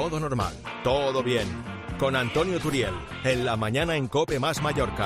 todo normal, todo bien. Con Antonio Turiel, en la mañana en COPE más Mallorca.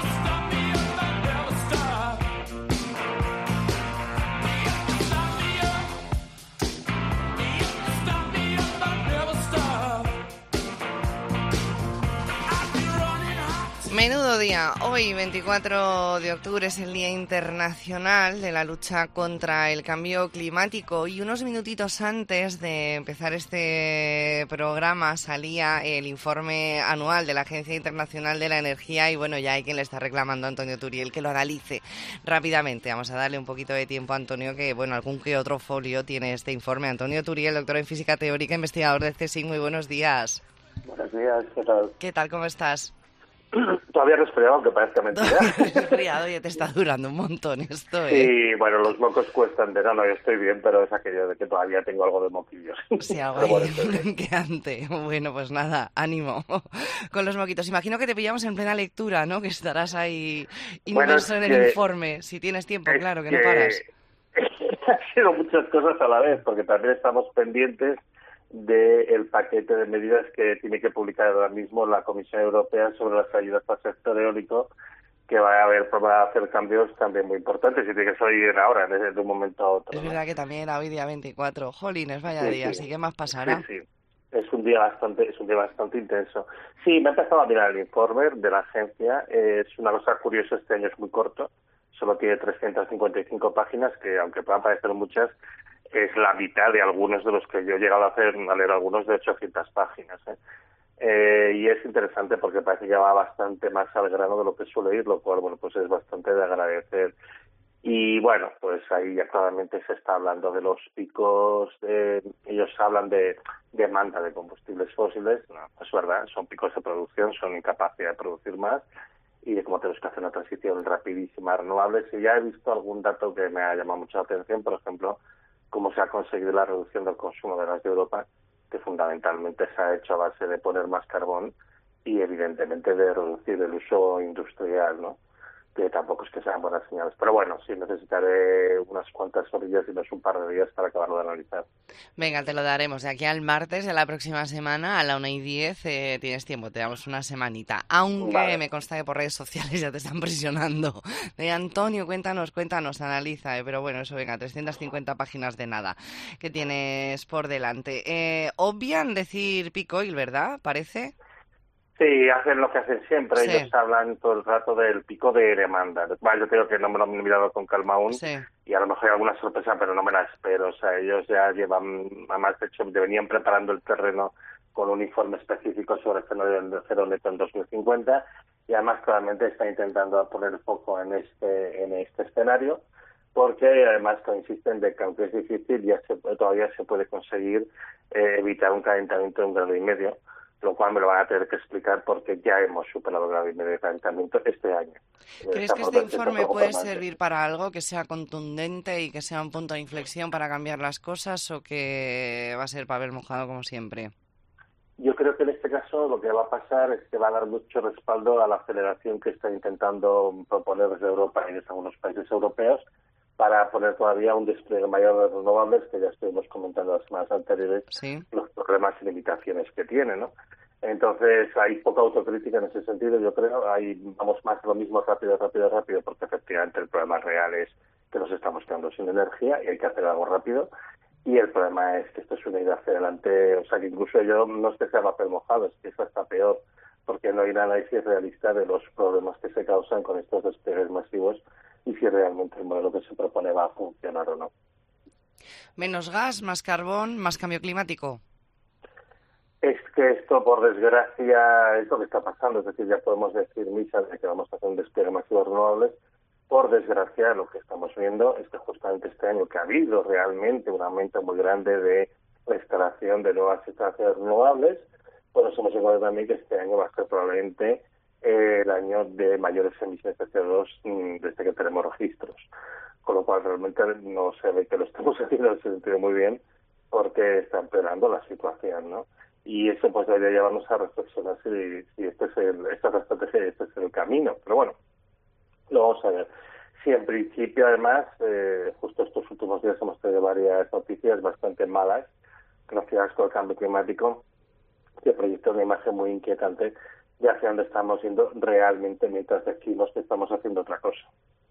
Menudo día. Hoy, 24 de octubre, es el Día Internacional de la Lucha contra el Cambio Climático. Y unos minutitos antes de empezar este programa salía el informe anual de la Agencia Internacional de la Energía. Y bueno, ya hay quien le está reclamando a Antonio Turiel que lo analice rápidamente. Vamos a darle un poquito de tiempo a Antonio, que bueno, algún que otro folio tiene este informe. Antonio Turiel, doctor en Física Teórica, investigador del CSIC. Muy buenos días. Buenos días, ¿qué tal? ¿Qué tal? ¿Cómo estás? Todavía resfriado, aunque parezca mentira. Resfriado, ya te está durando un montón esto, ¿eh? Sí, bueno, los mocos cuestan de yo estoy bien, pero es aquello de que todavía tengo algo de moquillos. Sí, algo ahí blanqueante. Bueno, pues nada, ánimo con los moquitos. Imagino que te pillamos en plena lectura, ¿no? Que estarás ahí inmerso en el informe, si tienes tiempo, claro, que no paras. Han sido muchas cosas a la vez, porque también estamos pendientes del paquete de medidas que tiene que publicar ahora mismo la Comisión Europea sobre las ayudas para el sector eólico, que va a hacer cambios también muy importantes y tiene que salir ahora, de un momento a otro. Es verdad que también era hoy día 24. Jolines, vaya día, así que más pasará. Sí. Es un día bastante intenso. Sí, me he empezado a mirar el informe de la agencia. Es una cosa curiosa, este año es muy corto. Solo tiene 355 páginas, que aunque puedan parecer muchas, es la mitad de algunos de los que yo he llegado a leer algunos de 800 páginas. Y es interesante porque parece que va bastante más al grano de lo que suele ir, lo cual, bueno, pues es bastante de agradecer. Y bueno, pues ahí ya claramente se está hablando de los picos, ellos hablan de demanda de combustibles fósiles, no, es verdad, son picos de producción, son incapacidad de producir más, y de cómo tenemos que hacer una transición rapidísima a renovables. Y ya he visto algún dato que me ha llamado mucho la atención, por ejemplo, cómo se ha conseguido la reducción del consumo de gas de Europa, que fundamentalmente se ha hecho a base de poner más carbón y evidentemente de reducir el uso industrial, ¿no? Que tampoco es que sean buenas señales. Pero bueno, sí necesitaré unas cuantas orillas y no es un par de días para acabarlo de analizar. Venga, te lo daremos. De aquí al martes de la próxima semana, a la 1:10, tienes tiempo, te damos una semanita. Aunque vale, me consta que por redes sociales ya te están presionando. De Antonio, cuéntanos, analiza. Pero bueno, eso, venga, 350 páginas de nada que tienes por delante. Obvian decir peak oil, ¿verdad? Parece. Sí, hacen lo que hacen siempre. Sí. Ellos hablan todo el rato del pico de demanda. Bueno, yo creo que no me lo he mirado con calma aún. Sí. Y a lo mejor hay alguna sorpresa, pero no me la espero. O sea, ellos ya llevan, además de hecho, venían preparando el terreno con un informe específico sobre el fenómeno de cero neto en 2050. Y además claramente está intentando poner el foco en este escenario, porque además insisten de que aunque es difícil, todavía se puede conseguir evitar un calentamiento de 1,5 grados. Lo cual me lo van a tener que explicar porque ya hemos superado el 1,5 grados de calentamiento este año. ¿Crees que este informe puede servir para algo, que sea contundente y que sea un punto de inflexión para cambiar las cosas, o que va a ser papel mojado como siempre? Yo creo que en este caso lo que va a pasar es que va a dar mucho respaldo a la aceleración que está intentando proponer desde Europa y desde algunos países europeos para poner todavía un despliegue mayor de renovables, que ya estuvimos comentando las semanas anteriores, ¿sí?, los problemas y limitaciones que tiene, ¿no? Entonces hay poca autocrítica en ese sentido, yo creo. Ahí vamos más lo mismo rápido, porque efectivamente el problema real es que nos estamos quedando sin energía y hay que hacer algo rápido. Y el problema es que esto es una idea hacia adelante, o sea que incluso yo no es que sea papel mojado, es que eso está peor, porque no hay un análisis realista de los problemas que se causan con estos despliegues masivos y si realmente el modelo que se propone va a funcionar o no. Menos gas, más carbón, más cambio climático. Es que esto, por desgracia, es lo que está pasando. Es decir, ya podemos decir misa de que vamos a hacer un despliegue masivo de renovables. Por desgracia, lo que estamos viendo es que justamente este año, que ha habido realmente un aumento muy grande de la instalación de nuevas instalaciones renovables, pues nos hemos encontrado también que este año va a ser probablemente el año de mayores emisiones de CO2 desde que tenemos registros. Con lo cual realmente no se ve que lo estamos haciendo en ese sentido muy bien, porque está empeorando la situación, ¿no? Y eso pues debería llevarnos a reflexionar si esta es la estrategia y este es el camino. Pero bueno, lo vamos a ver. Sí, en principio, además, justo estos últimos días hemos tenido varias noticias bastante malas relacionadas con el cambio climático. que proyecta una imagen muy inquietante de hacia dónde estamos yendo realmente mientras decimos que estamos haciendo otra cosa.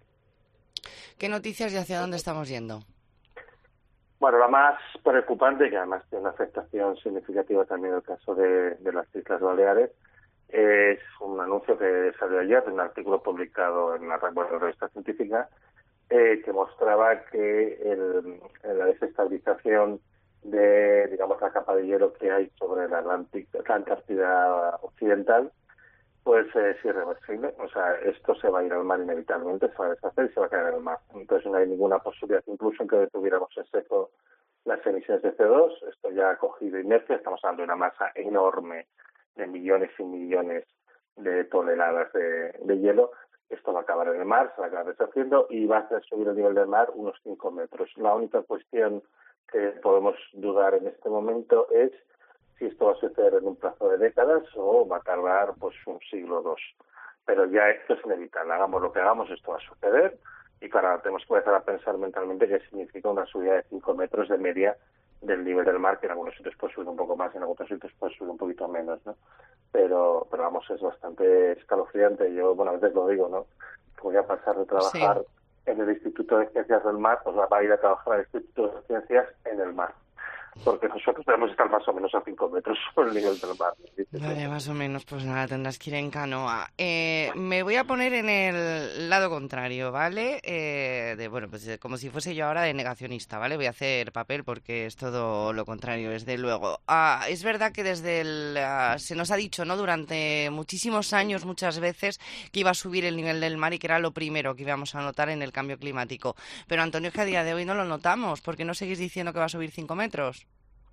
¿Qué noticias y hacia dónde estamos yendo? Bueno, la más preocupante, que además tiene una afectación significativa también en el caso de las Islas Baleares, es un anuncio que salió ayer de un artículo publicado en la revista científica que mostraba que la desestabilización de, digamos, la capa de hielo que hay sobre la Antártida Occidental, pues es irreversible. O sea, esto se va a ir al mar inevitablemente, se va a deshacer y se va a caer en el mar. Entonces no hay ninguna posibilidad, incluso en que detuviéramos en seco las emisiones de CO2. Esto ya ha cogido inercia, estamos hablando de una masa enorme de millones y millones de toneladas de hielo. Esto va a acabar en el mar, se va a acabar deshaciendo y va a hacer subir el nivel del mar unos 5 metros. La única cuestión que podemos dudar en este momento es si esto va a suceder en un plazo de décadas o va a tardar pues un siglo o dos. Pero ya esto es inevitable. Hagamos lo que hagamos, esto va a suceder. Y claro, tenemos que empezar a pensar mentalmente qué significa una subida de 5 metros de media del nivel del mar, que en algunos sitios puede subir un poco más, en algunos sitios puede subir un poquito menos, ¿no? Pero vamos, es bastante escalofriante. Yo, bueno, a veces lo digo, ¿no? Voy a pasar de trabajar en el Instituto de Ciencias del Mar, pues va a ir a trabajar al Instituto de Ciencias en el mar. Porque nosotros debemos estar más o menos a 5 metros sobre el nivel del mar. Vale, más o menos, pues nada, tendrás que ir en canoa. Me voy a poner en el lado contrario, ¿vale? Bueno, pues como si fuese yo ahora de negacionista, ¿vale? Voy a hacer papel porque es todo lo contrario, desde luego. Es verdad que se nos ha dicho, ¿no? Durante muchísimos años, muchas veces, que iba a subir el nivel del mar y que era lo primero que íbamos a notar en el cambio climático. Pero, Antonio, es que a día de hoy no lo notamos. ¿Por qué no seguís diciendo que va a subir 5 metros?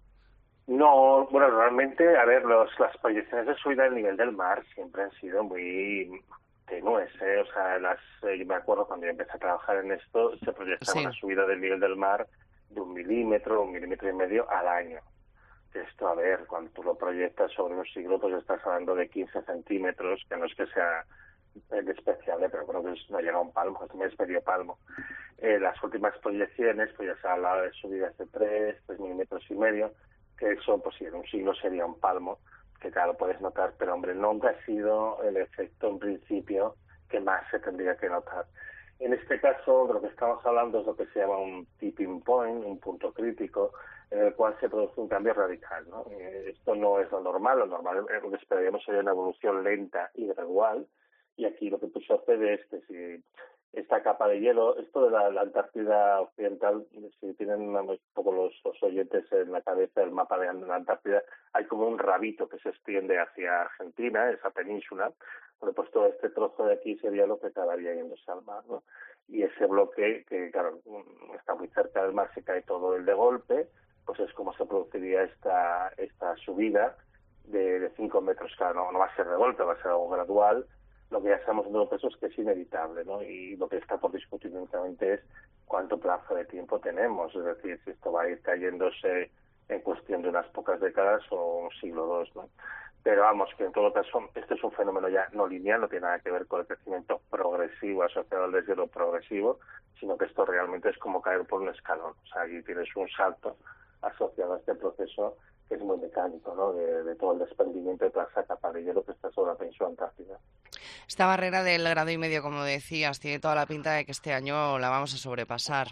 No, bueno, realmente, a ver, las proyecciones de subida del nivel del mar siempre han sido muy tenues, ¿eh? O sea, yo me acuerdo cuando yo empecé a trabajar en esto, se proyectaba una subida del nivel del mar de 1 milímetro y medio al año. Esto, a ver, cuando tú lo proyectas sobre un siglo, pues estás hablando de 15 centímetros, que no es que sea despreciable, pero creo que no llega a un palmo, es medio palmo. Las últimas proyecciones, pues ya se ha hablado de subidas de 3 milímetros y medio, que eso, pues si en un siglo sería un palmo, que claro, puedes notar, pero hombre, nunca ha sido el efecto en principio que más se tendría que notar. En este caso, de lo que estamos hablando es lo que se llama un tipping point, un punto crítico, en el cual se produce un cambio radical, ¿no? Esto no es lo normal lo que esperaríamos sería una evolución lenta y gradual, y aquí lo que sucede es que si esta capa de hielo, esto de la Antártida Occidental, si tienen un poco los oyentes en la cabeza el mapa de la Antártida, hay como un rabito que se extiende hacia Argentina, esa península. Bueno, pues todo este trozo de aquí sería lo que acabaría yéndose al mar, ¿no? Y ese bloque, que claro, está muy cerca del mar, se cae todo el de golpe, pues es como se produciría esta subida de 5 metros. Claro, no va a ser de golpe, va a ser algo gradual. Lo que ya sabemos en todo caso es que es inevitable, ¿no? Y lo que está por discutir únicamente es cuánto plazo de tiempo tenemos, es decir, si esto va a ir cayéndose en cuestión de unas pocas décadas o un siglo o dos, ¿no? Pero vamos, que en todo caso, este es un fenómeno ya no lineal, no tiene nada que ver con el crecimiento progresivo asociado al deshielo progresivo, sino que esto realmente es como caer por un escalón. O sea, aquí tienes un salto asociado a este proceso que es muy mecánico, ¿no? De todo el desprendimiento de toda esa capa de hielo que está sobre la península antártica. Esta barrera del 1,5 grado, como decías, tiene toda la pinta de que este año la vamos a sobrepasar.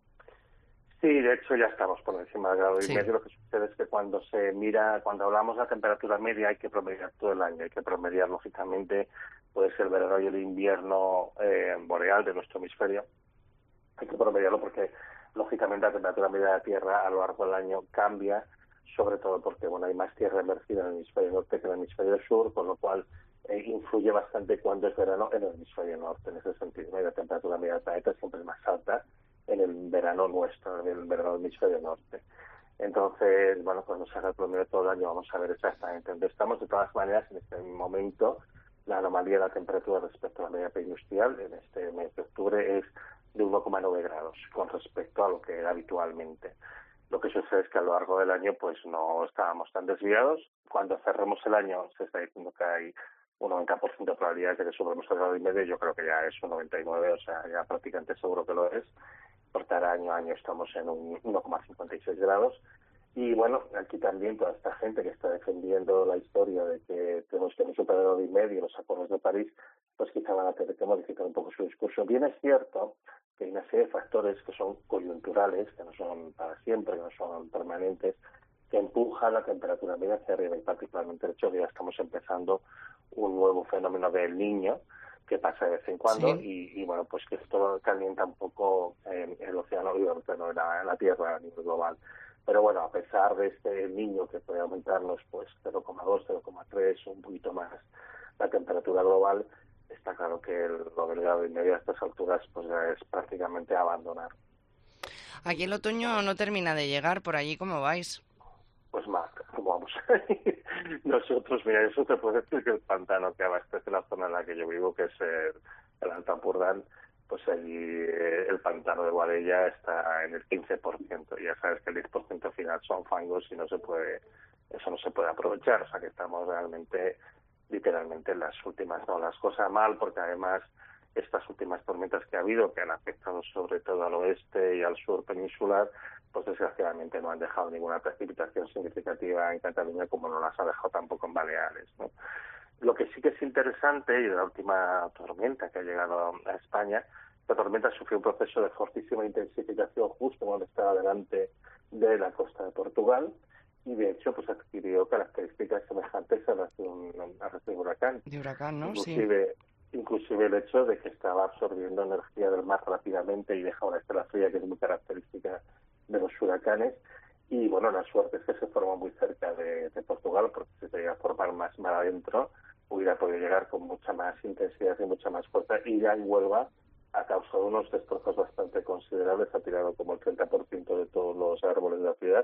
Sí, de hecho ya estamos por encima del 1,5 grados. Lo que sucede es que cuando hablamos de la temperatura media hay que promediar todo el año, hay que promediar lógicamente pues el verano y el invierno boreal de nuestro hemisferio. Hay que promediarlo porque lógicamente la temperatura media de la Tierra a lo largo del año cambia, sobre todo porque bueno, hay más tierra emergida en el hemisferio norte que en el hemisferio sur, con lo cual influye bastante cuando es verano en el hemisferio norte. En ese sentido, la temperatura media del planeta siempre es más alta en el verano nuestro, en el verano del hemisferio norte. Entonces, bueno, cuando se haga el promedio de todo el año vamos a ver exactamente dónde estamos. De todas maneras, en este momento, la anomalía de la temperatura respecto a la media preindustrial en este mes de octubre es de 1,9 grados con respecto a lo que era habitualmente. Lo que sucede es que a lo largo del año pues no estábamos tan desviados. Cuando cerremos el año se está diciendo que hay un 90% de probabilidades de que subamos el 1,5 grados. Yo creo que ya es un 99, o sea, ya prácticamente seguro que lo es, porque ahora año a año estamos en un 1,56 grados. Y bueno, aquí también toda esta gente que está defendiendo la historia de que tenemos que superar el 1,5 los acuerdos de París, pues quizá van a tener que modificar un poco su discurso. Bien es cierto que hay una serie de factores que son coyunturales, que no son para siempre, que no son permanentes, que empujan la temperatura media hacia arriba, y particularmente el hecho que ya estamos empezando un nuevo fenómeno del Niño, que pasa de vez en cuando, Sí. y bueno, pues que esto calienta un poco el océano, obviamente no la Tierra a nivel global. Pero bueno, a pesar de este Niño que puede aumentarnos pues 0,2, 0,3, un poquito más la temperatura global, está claro que lo del grado y medio a estas alturas pues ya es prácticamente abandonar. Aquí el otoño no termina de llegar, por allí cómo vais. Pues más, ¿cómo vamos? Nosotros, mira, eso te puedo decir que el pantano que abastece la zona en la que yo vivo, que es el Alto Ampurdán, pues allí el pantano de Guadella está en el 15%. Y ya sabes que el 10% final son fangos y eso no se puede aprovechar. O sea que estamos realmente, literalmente, en las últimas olas. Cosa mal, porque además estas últimas tormentas que ha habido, que han afectado sobre todo al oeste y al sur peninsular, pues desgraciadamente no han dejado ninguna precipitación significativa en Cataluña, como no las ha dejado tampoco en Baleares, ¿no? Lo que sí que es interesante, y de la última tormenta que ha llegado a España, la tormenta sufrió un proceso de fortísima intensificación justo cuando estaba delante de la costa de Portugal, y de hecho pues adquirió características semejantes a las de un huracán. De huracán, ¿no? Sí. Inclusive el hecho de que estaba absorbiendo energía del mar rápidamente y deja una estela fría que es muy característica de los huracanes. Y bueno, la suerte es que se formó muy cerca de Portugal, porque si se llega a formar más mar adentro, hubiera podido llegar con mucha más intensidad y mucha más fuerza, y ya en Huelva ha causado unos destrozos bastante considerables, ha tirado como el 30% de todos los árboles de la ciudad,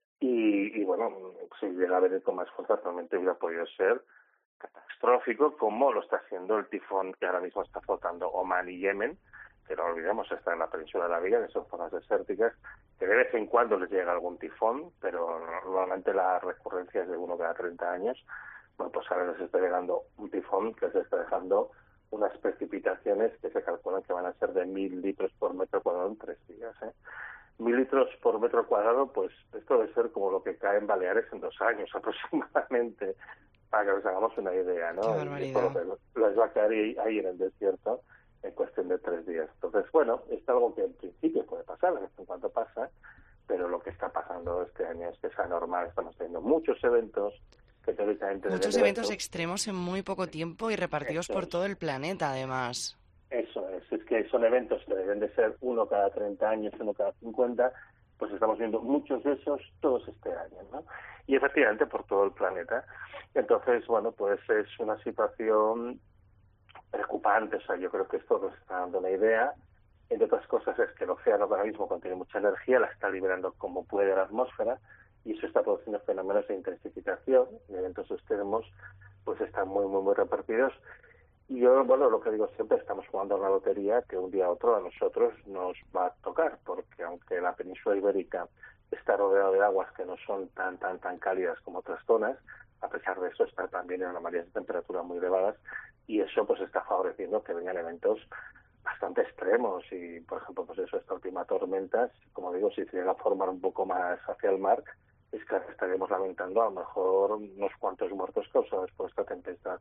y bueno, si llega a venir con más fuerza, realmente hubiera podido ser catastrófico, como lo está haciendo el tifón que ahora mismo está azotando Omán y Yemen, que no olvidemos está en la península arábiga, que son zonas desérticas, que de vez en cuando les llega algún tifón, pero normalmente la recurrencia es de uno cada 30 años. Bueno, pues ahora les está llegando un tifón que les está dejando unas precipitaciones que se calculan que van a ser de 1.000 litros por metro cuadrado en 3 días, 1.000 litros por metro cuadrado, pues esto debe ser como lo que cae en Baleares en 2 años aproximadamente, para que nos hagamos una idea, Qué ¿no? Y eso barbaridad. les va a caer ahí en el desierto en cuestión de 3 días. Entonces, bueno, es algo que en principio puede pasar, de vez en cuando pasa, pero lo que está pasando este año es que es anormal. Estamos teniendo muchos eventos que teóricamente deben Muchos de eventos eventos. extremos en muy poco tiempo y repartidos Eso por es. todo el planeta, además. Eso es que son eventos que deben de ser uno cada 30 años, uno cada 50, pues estamos viendo muchos de esos todos este año, ¿no? Y efectivamente por todo el planeta. Entonces, bueno, pues es una situación preocupante, o sea, yo creo que esto nos está dando una idea. Entre otras cosas es que el océano ahora mismo contiene mucha energía, la está liberando como puede a la atmósfera, y eso está produciendo fenómenos de intensificación, de eventos extremos, pues están muy, muy, muy repartidos. Y yo, bueno, lo que digo siempre, estamos jugando a la lotería que un día u otro a nosotros nos va a tocar, porque aunque la península ibérica está rodeada de aguas que no son tan cálidas como otras zonas, a pesar de eso está también en anomalias de temperatura muy elevadas, y eso pues está favoreciendo que vengan eventos bastante extremos. Y por ejemplo, pues eso, esta última tormenta, como digo, si se llega a formar un poco más hacia el mar, es que estaríamos lamentando a lo mejor unos cuantos muertos causados por esta tempestad.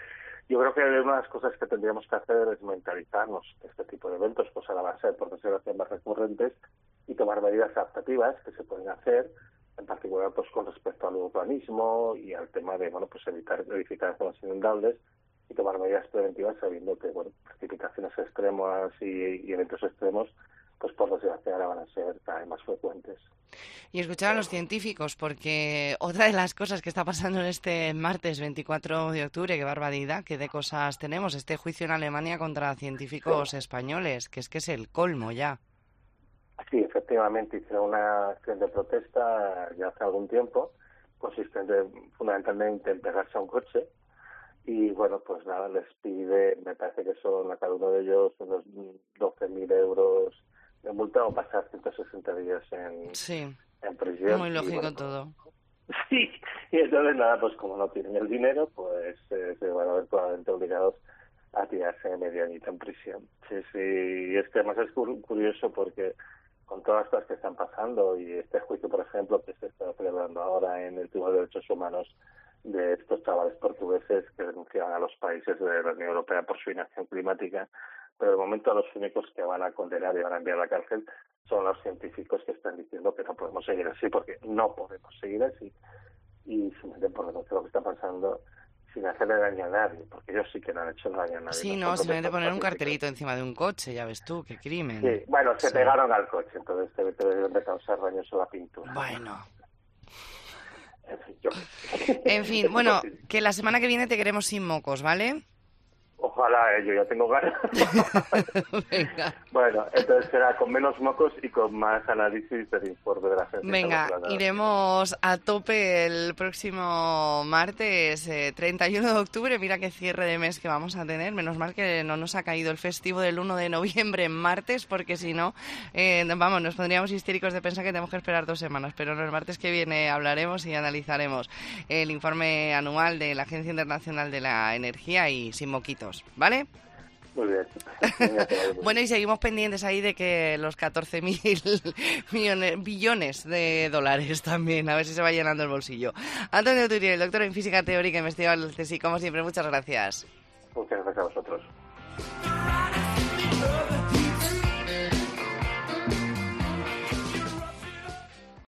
Yo creo que una de las cosas que tendríamos que hacer es mentalizarnos de este tipo de eventos, pues ahora van a ser por desgracia más recurrentes, y tomar medidas adaptativas que se pueden hacer, en particular pues con respecto al urbanismo y al tema de, bueno, pues evitar edificar zonas inundables, y tomar medidas preventivas sabiendo que, bueno, precipitaciones extremas y eventos extremos, pues por desgracia ahora van a ser cada vez más frecuentes. Y escuchar a los científicos, porque otra de las cosas que está pasando en este martes 24 de octubre, qué barbaridad, qué de cosas tenemos, este juicio en Alemania contra Sí. científicos españoles, que es el colmo ya. Sí, efectivamente, hicieron una acción de protesta ya hace algún tiempo, consistente fundamentalmente en pegarse a un coche, y bueno, pues nada, les pide, me parece que son a cada uno de ellos unos 12.000 euros de multa, o pasar 160 días Sí, en prisión. muy Y bueno, lógico todo. sí, y entonces nada, pues como no tienen el dinero, pues se van a ver probablemente obligados a tirarse medio añito en prisión. Sí, sí, y es que además es curioso porque con todas las cosas que están pasando y este juicio, por ejemplo, que se está celebrando ahora en el Tribunal de Derechos Humanos de estos chavales portugueses que denunciaban a los países de la Unión Europea por su inacción climática, pero de momento los únicos que van a condenar y van a enviar a la cárcel son los científicos que están diciendo que no podemos seguir así, porque no podemos seguir así, y simplemente por denunciar lo que está pasando sin hacerle daño a nadie, porque ellos sí que no han hecho daño a nadie. Sí, no, simplemente poner un cartelito encima de un coche, ya ves tú, qué crimen. Sí, bueno, se pegaron al coche, entonces deben de causar daños a la pintura. Bueno. En fin, bueno, que la semana que viene te queremos sin mocos, ¿vale? Ojalá, yo ya tengo ganas. Venga. Bueno, entonces será con menos mocos y con más análisis del informe de la agencia. Venga, iremos a tope el próximo martes 31 de octubre. Mira qué cierre de mes que vamos a tener. Menos mal que no nos ha caído el festivo del 1 de noviembre en martes, porque si no, vamos, nos pondríamos histéricos de pensar que tenemos que esperar 2 semanas. Pero no, el martes que viene hablaremos y analizaremos el informe anual de la Agencia Internacional de la Energía y sin moquitos. ¿Vale? Muy bien. Bueno, y seguimos pendientes ahí de que los 14.000 billones de dólares también, a ver si se va llenando el bolsillo. Antonio Turiel, doctor en física teórica e investigador del CSIC, como siempre, muchas gracias. Muchas gracias a vosotros.